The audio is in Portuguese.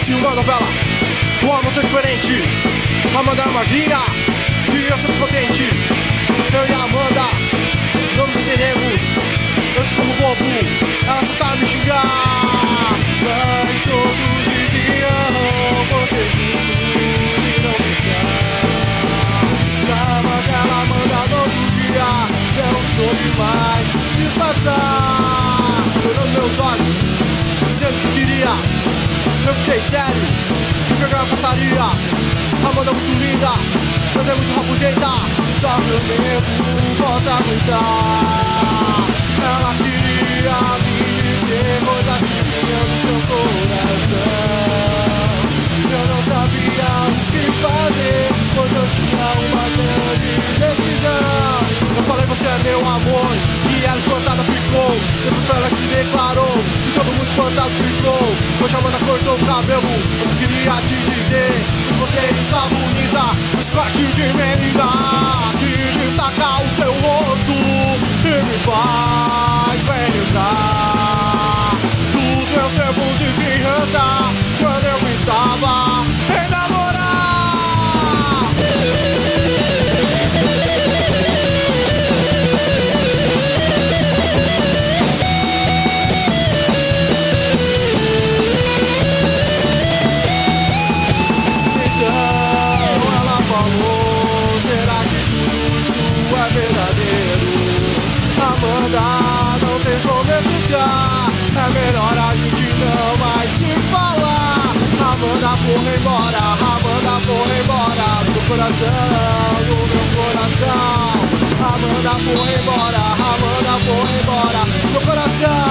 fosse uma novela, um amor tão diferente. Amanda é magrinha e eu sou potente. Eu e a Amanda não nos entendemos. Eu sou como bobo, ela só sabe me xingar. Mas todos diziam, você juntos e não ficar. Tava dela, manda no outro dia, eu não soube mais disfarçar. Olhando meus olhos, dizendo que queria, eu fiquei sério, que eu passaria. Amanda é muito linda, mas é muito rabugenta, só eu mesmo posso aguentar. Ela queria me dizer coisas que tinham no seu coração. Eu não sabia o que fazer, pois eu tinha uma grande decisão. Eu falei, você é meu amor, e ela espantada ficou. Depois foi ela que se declarou, e todo mundo espantado ficou. Hoje a Amanda cortou o cabelo, eu só queria te dizer que você está bonita, mas corte de menina que destaca o teu rosto e me faz lembrar dos meus tempos de criança, quando eu pensava em namorar. Será que tudo isso é verdadeiro? Amanda, não sei como explicar. É melhor a gente não mais se falar. Amanda foi embora, Amanda foi embora do coração, do meu coração. Amanda foi embora, Amanda foi embora do coração.